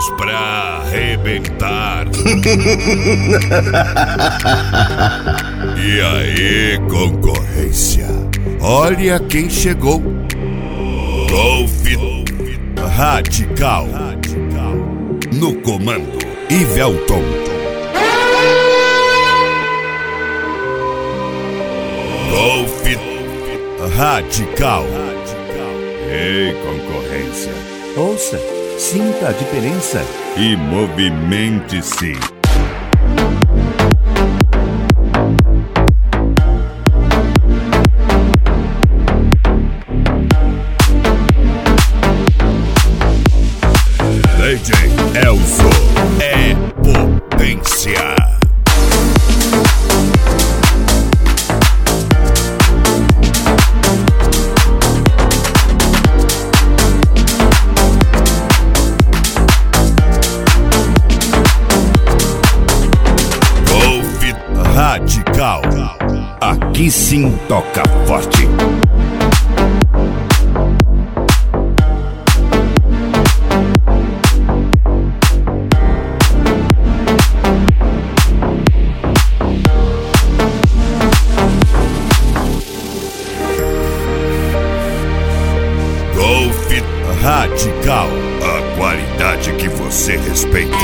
Prontos pra arrebentar. E aí, concorrência? Olha quem chegou. Golfe Radical. No comando, Ivelton. Golfe Radical. Ei, concorrência. Ouça, sinta a diferença E movimente-se. DJ Elzo é potência. Golfe Radical. Aqui sim toca forte. Golfe Radical, a qualidade que você respeita.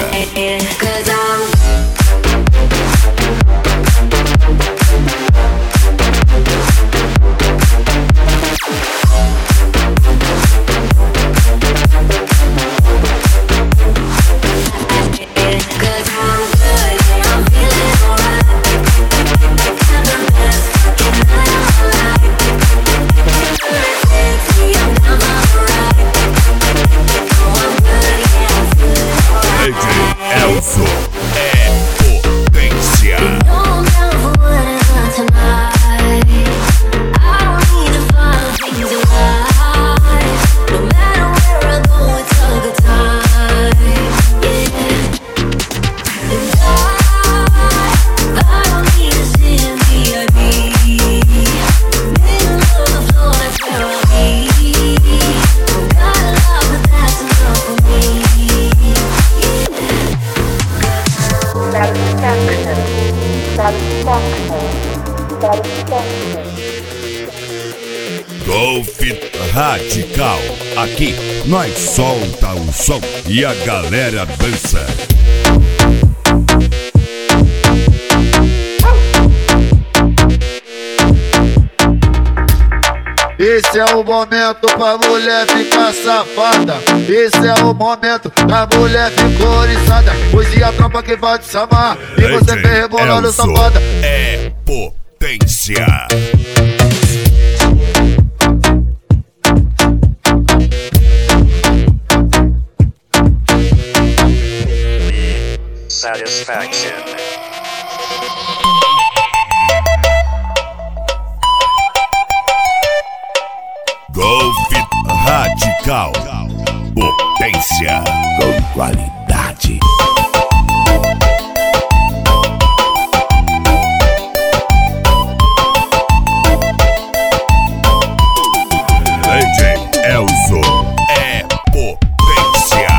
DJ Elzo é potência. Golfe Radical. Aqui nós solta o som e a galera dança. Esse é o momento pra mulher ficar safada. Esse é o momento pra mulher ficar oriçada. Hoje a tropa que vai te chamar e você vem rebolando safada. É potência. Satisfaction. Golfe Radical. Potência com qualidade. DJ Elzo é potência.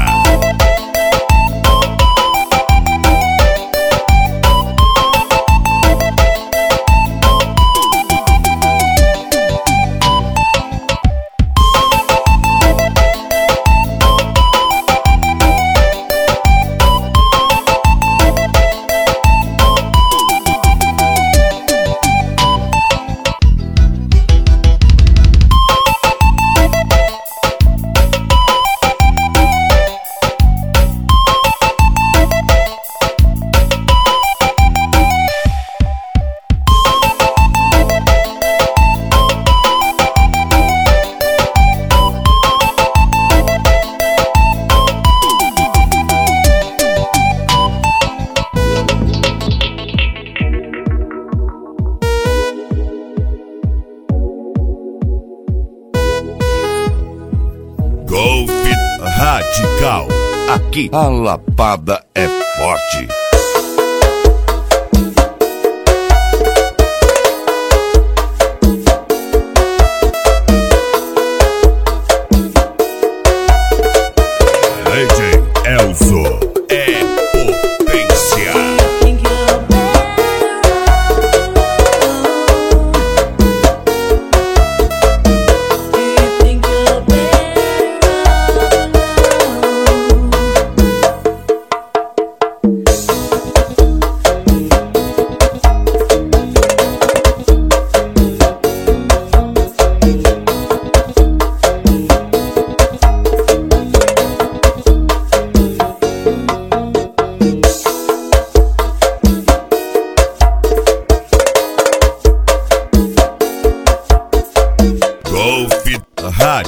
Golfe Radical. Aqui a lapada é forte. DJ Elzo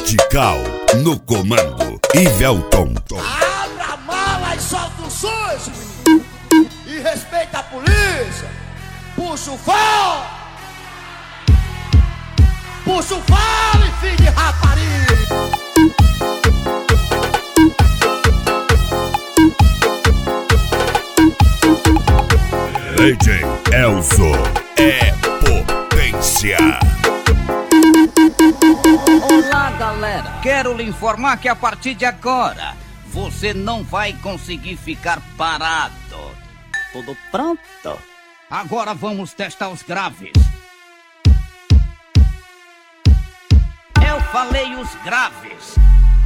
Vertical no comando, Ivelton. Abra a mala e solta o sujo e respeita a polícia. Puxa o fole, puxa o fole, filho de rapariga. DJ Elzo é potência. Olá, galera, quero lhe informar que a partir de agora você não vai conseguir ficar parado. Tudo pronto? Agora vamos testar os graves. Eu falei os graves.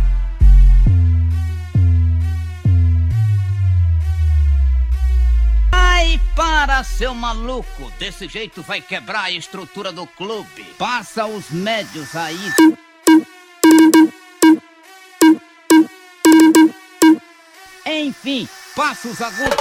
Ai, para, seu maluco, desse jeito vai quebrar a estrutura do clube. Passa os médios aí. Enfim, passa os agudos.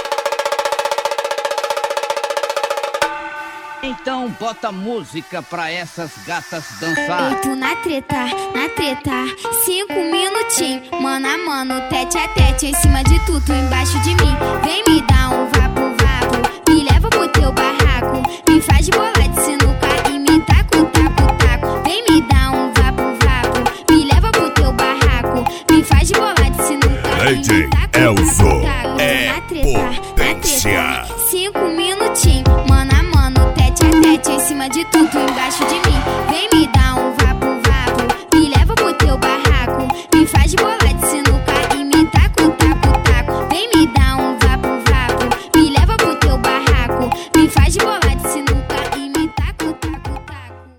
Então bota música pra essas gatas dançar. Peito na treta, 5 minutinhos, mano a mano, tete a tete, em cima de tudo, embaixo de mim. Vem me dar um vapo, me leva pro teu barraco, me faz de bola de sinuca e me taca o taco. Vem me dar um vapo, me leva pro teu barraco, me faz de bola de sinuca e me taca o Elzo taco. é potência. 5 minutinhos, mano a mano, tete a tete, em cima de tudo.